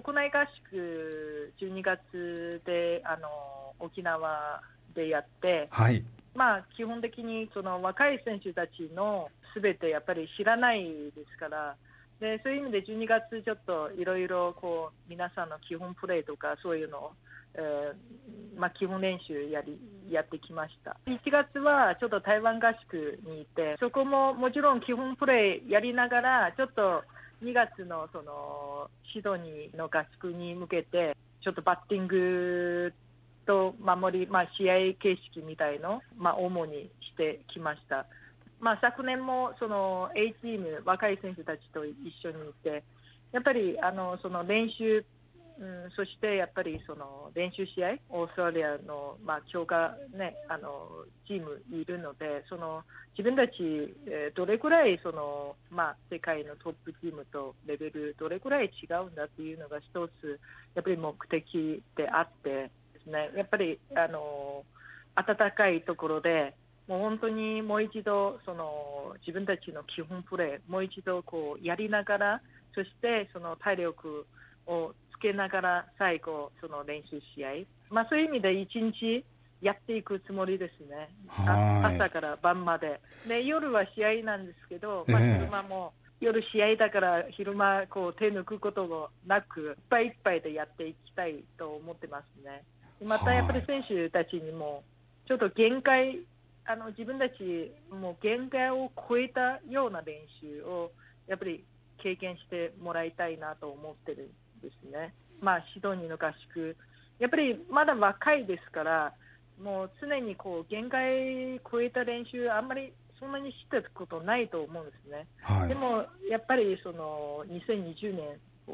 国内合宿12月で沖縄でやって、 はい、 基本的にその若い選手たちのすべてやっぱり知らないですから、でそういう意味で12月ちょっといろいろ皆さんの基本プレーとかそういうのを、基本練習やってきました。1月はちょっと台湾合宿にいて、そこももちろん基本プレーやりながら、ちょっと2月のそのシドニーの合宿に向けてちょっとバッティングと守り、試合形式みたいの、主にしてきました。昨年もその A チーム若い選手たちと一緒にいて、やっぱりその練習、そしてやっぱりその練習試合、オーストラリアの強化、チームいるので、その自分たち、どれくらいその、世界のトップチームとレベルどれくらい違うんだっていうのが一つやっぱり目的であってですね、やっぱり暖かいところでもう本当にもう一度その自分たちの基本プレーもう一度やりながら、そしてその体力をつけながら最後その練習試合、そういう意味で一日やっていくつもりですね。朝から晩まで。で夜は試合なんですけど、昼間も夜試合だから昼間手抜くこともなくいっぱいいっぱいでやっていきたいと思ってますね。またやっぱり選手たちにもちょっと限界、自分たちも限界を超えたような練習をやっぱり経験してもらいたいなと思ってるんですね。シドニーの合宿、やっぱりまだ若いですから、もう常に限界超えた練習あんまりそんなにしてたことないと思うんですね。でもやっぱりその2020年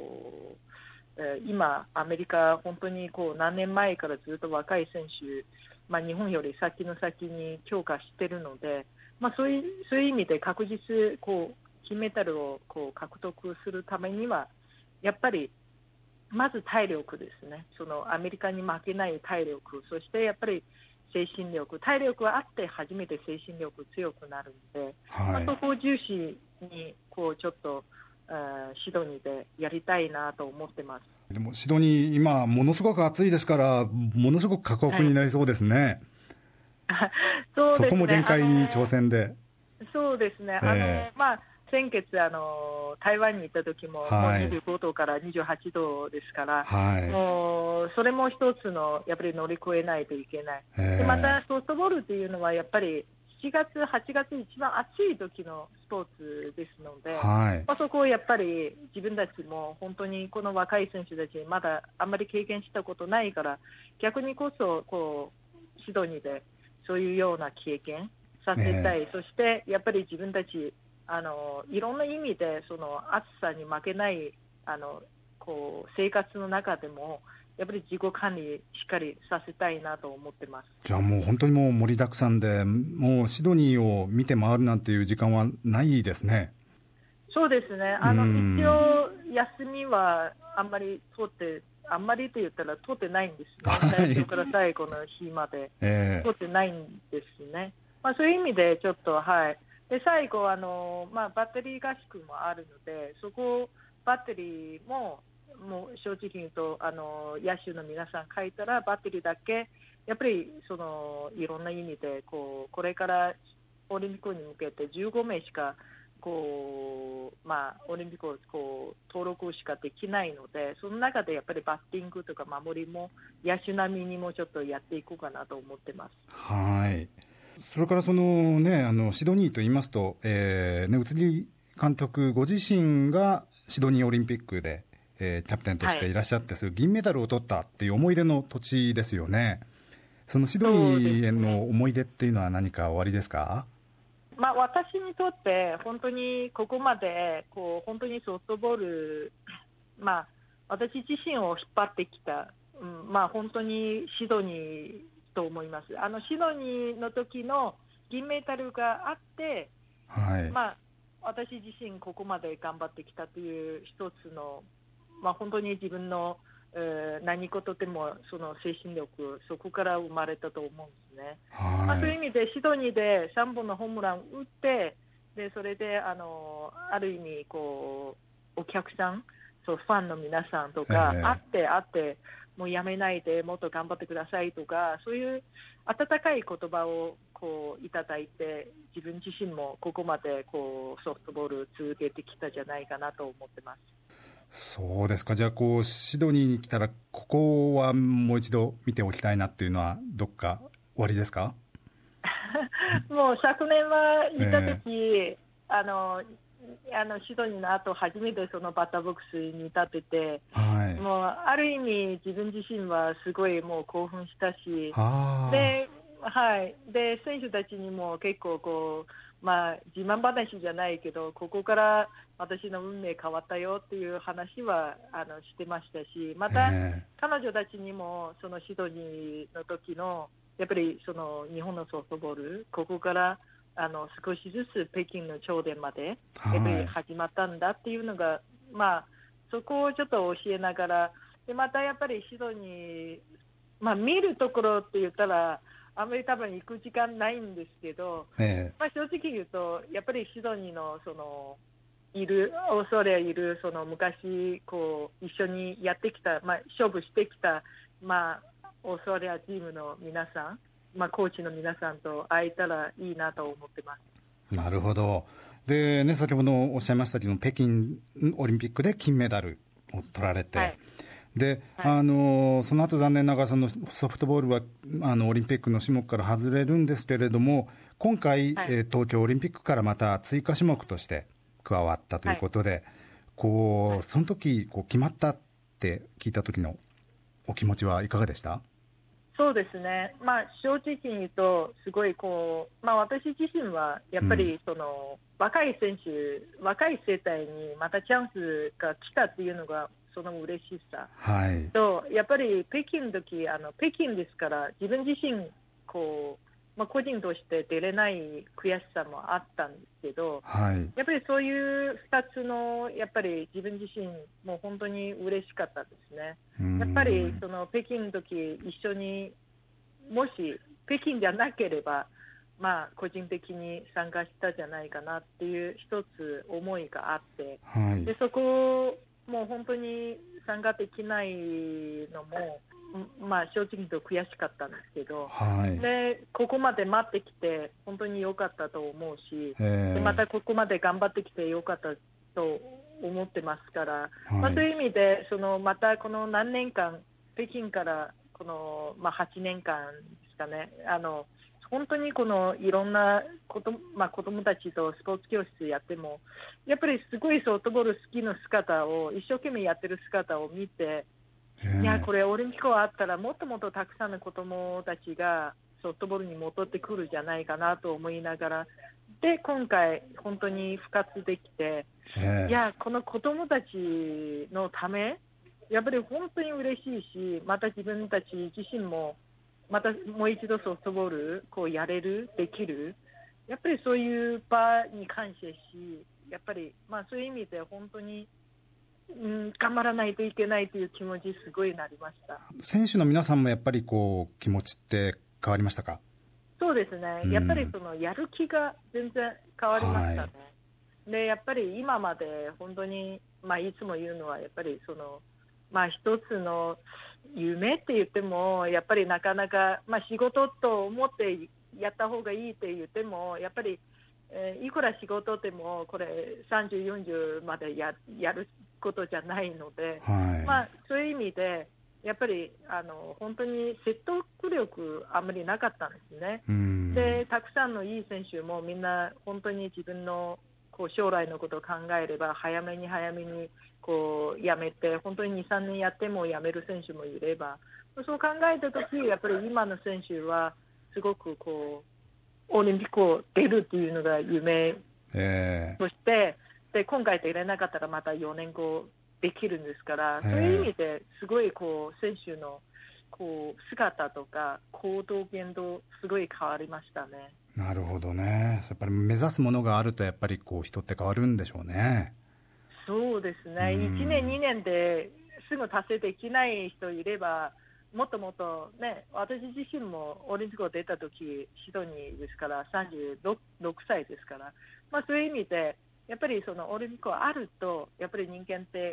今アメリカ本当に何年前からずっと若い選手、日本より先の先に強化してるので、そういう意味で確実金メダルを獲得するためにはやっぱりまず体力ですね。そのアメリカに負けない体力、そしてやっぱり精神力、体力があって初めて精神力強くなるので、そこを重視にちょっとシドニーでやりたいなと思ってます。 でもシドニー今ものすごく暑いですからものすごく過酷になりそうですね。 そうですね、 そこも限界に挑戦で。 そうですね、先月台湾に行った時も、もう25度から28度ですから、もうそれも一つのやっぱり乗り越えないといけない。でまたソフトボールっていうのはやっぱり7月8月一番暑い時のスポーツですので、そこをやっぱり自分たちも本当にこの若い選手たちまだあんまり経験したことないから、逆にこそシドニーでそういうような経験させたい。そしてやっぱり自分たちいろんな意味でその暑さに負けない生活の中でもやっぱり自己管理しっかりさせたいなと思ってます。 じゃあもう本当にもう盛りだくさんで、もうシドニーを見て回るなんていう時間はないですね。 そうですね、一応休みはあんまり取ってあんまりと言ったら取ってないんですね。最初から最後の日まで取ってないんですね。そういう意味でちょっとで最後バッテリー合宿もあるので、そこバッテリーもう正直言うと野手の皆さん書いたらバッテリーだけやっぱりそのいろんな意味でこれからオリンピックに向けて15名しかオリンピックを登録しかできないので、その中でやっぱりバッティングとか守りも野手並みにもちょっとやっていこうかなと思ってます。 それからその、シドニーと言いますと、宇津木監督ご自身がシドニーオリンピックで、キャプテンとしていらっしゃって、そういう銀メダルを取ったっていう思い出の土地ですよね。そのシドニーへの思い出っていうのは何かおありですか？ 私にとって本当にここまで本当にソフトボール、私自身を引っ張ってきた、本当にシドニーと思います。シドニーの時の銀メダルがあって、私自身ここまで頑張ってきたという一つの、本当に自分の何事でもその精神力、そこから生まれたと思うんですね。そういう意味でシドニーで3本のホームラン打って、でそれである意味お客さん、 そうファンの皆さんとか、会ってもうやめないでもっと頑張ってくださいとか、そういう温かい言葉をこういただいて、自分自身もここまでこうソフトボール続けてきたじゃないかなと思ってます。 そうですか。じゃあこうシドニーに来たらここはもう一度見ておきたいなっていうのはどっかおありですか？ もう昨年は行った時、シドニーの後初めてそのバッターボックスに立ってて、 はい、 もうある意味自分自身はすごいもう興奮したし、で選手たちにも結構こう、自慢話じゃないけど、ここから私の運命変わったよっていう話はしてましたし、また彼女たちにもそのシドニーの時のやっぱりその日本のソフトボール、ここから少しずつ北京の頂点までやっぱり始まったんだっていうのが、そこをちょっと教えながら、でまたやっぱりシドニー、見るところって言ったらあんまり多分行く時間ないんですけど、正直言うとやっぱりシドニーのそのいるオーストラリアいるその昔こう一緒にやってきた、勝負してきた、オーストラリアチームの皆さん、コーチの皆さんと会えたらいいなと思ってます。 なるほど。でね、先ほどおっしゃいましたけど、北京オリンピックで金メダルを取られて、で、その後残念ながらそのソフトボールはオリンピックの種目から外れるんですけれども、今回、東京オリンピックからまた追加種目として加わったということで、こうその時こう決まったって聞いた時のお気持ちはいかがでした？ そうですね、正直に言うとすごいこう、私自身はやっぱりその、若い選手、若い世代にまたチャンスが来たっていうのがその嬉しさ、とやっぱり北京の時北京ですから自分自身こう、個人として出れない悔しさもあったんですけど、やっぱりそういう2つのやっぱり自分自身もう本当に嬉しかったですね。やっぱりその北京の時一緒にもし北京じゃなければ、個人的に参加したじゃないかなっていう一つ思いがあって、でそこをもう本当に参加できないのも、正直言うと悔しかったんですけど、でここまで待ってきて本当に良かったと思うし、でまたここまで頑張ってきて良かったと思ってますから、そういう意味でそのまたこの何年間北京からこの、8年間ですかね、本当にこのいろんな子供たちとスポーツ教室やってもやっぱりすごいソフトボール好きの姿を一生懸命やってる姿を見て、いやこれオリンピックがあったらもっともっとたくさんの子供たちがソフトボールに戻ってくるじゃないかなと思いながら、で今回本当に復活できて、いやこの子供たちのためやっぱり本当に嬉しいし、また自分たち自身もまたもう一度ソフトボールこうやれるできる、やっぱりそういう場に感謝し、やっぱりそういう意味で本当に頑張らないといけないという気持ちすごいなりました。 選手の皆さんもやっぱりこう気持ちって変わりましたか？ そうですね、やっぱりそのやる気が全然変わりましたね。でやっぱり今まで本当に、いつも言うのはやっぱりその、一つの夢って言ってもやっぱりなかなか、仕事と思ってやった方がいいって言ってもやっぱり、いくら仕事でもこれ30、40までやることじゃないので、そういう意味でやっぱり本当に説得力あんまりなかったんですね。でたくさんのいい選手もみんな本当に自分のこう将来のことを考えれば早めにこう辞めて本当に 2,3 年やっても辞める選手もいれば、そう考えたときやっぱり今の選手はすごくこうオリンピックを出るっていうのが夢、そしてで今回出れなかったらまた4年後できるんですから、そういう意味ですごいこう選手のこう姿とか行動言動すごい変わりましたね。 なるほどね。やっぱり目指すものがあるとやっぱりこう人って変わるんでしょうね。 そうですね、1年2年ですぐ達成できない人いればもっともっとね、私自身もオリンピックを出たときシドニーですから36歳ですから、そういう意味でやっぱりそのオリンピックがあるとやっぱり人間って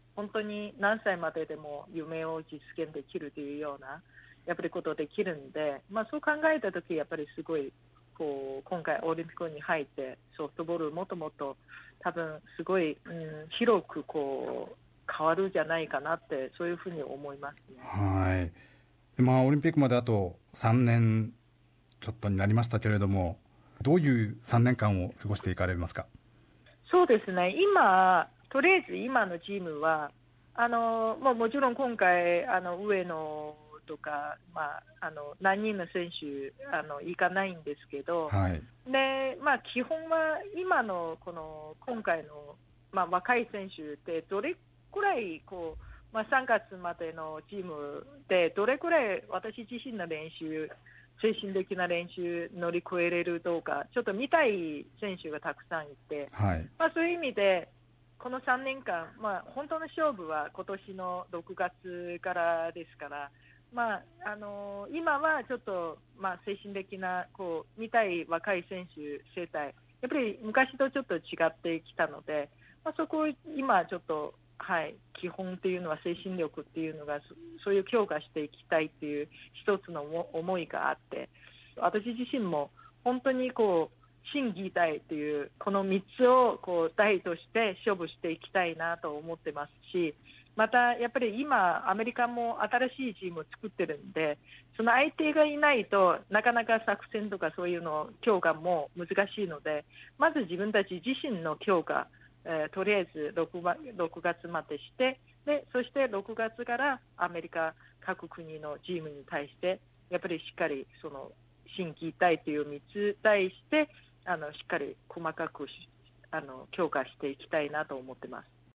本当に何歳まででも夢を実現できるというようなやっぱりことできるんで、そう考えたとき、やっぱりすごい今回オリンピックに入ってソフトボールもっともっと多分すごい、広く変わるんじゃないかなって、そういうふうに思いますね。 はい。オリンピックまであと3年ちょっとになりましたけれども、どういう3年間を過ごしていかれますか？ そうですね、とりあえず今のチームはもちろん今回上野とか、何人の選手行かないんですけど、 はい。 で基本は今の今回の、若い選手ってどれくらい3月までのチームでどれくらい私自身の練習、精神的な練習乗り越えれるどうか、ちょっと見たい選手がたくさんいて、 はい。 そういう意味でこの3年間、本当の勝負は今年の6月からですから、今はちょっと、精神的な見たい若い選手世代、やっぱり昔とちょっと違ってきたので、そこを今ちょっと、基本っていうのは精神力っていうのがそういう強化していきたいっていう一つの思いがあって、私自身も本当に心技体っていうこの3つを台として勝負していきたいなと思ってますし、またやっぱり今アメリカも新しいチームを作ってるんで、その相手がいないとなかなか作戦とかそういうの強化も難しいので、まず自分たち自身の強化、とりあえず6月までして、でそして6月からアメリカ各国のチームに対してやっぱりしっかりその心技体という3つ対してしっかり細かく強化していきたいなと思ってます。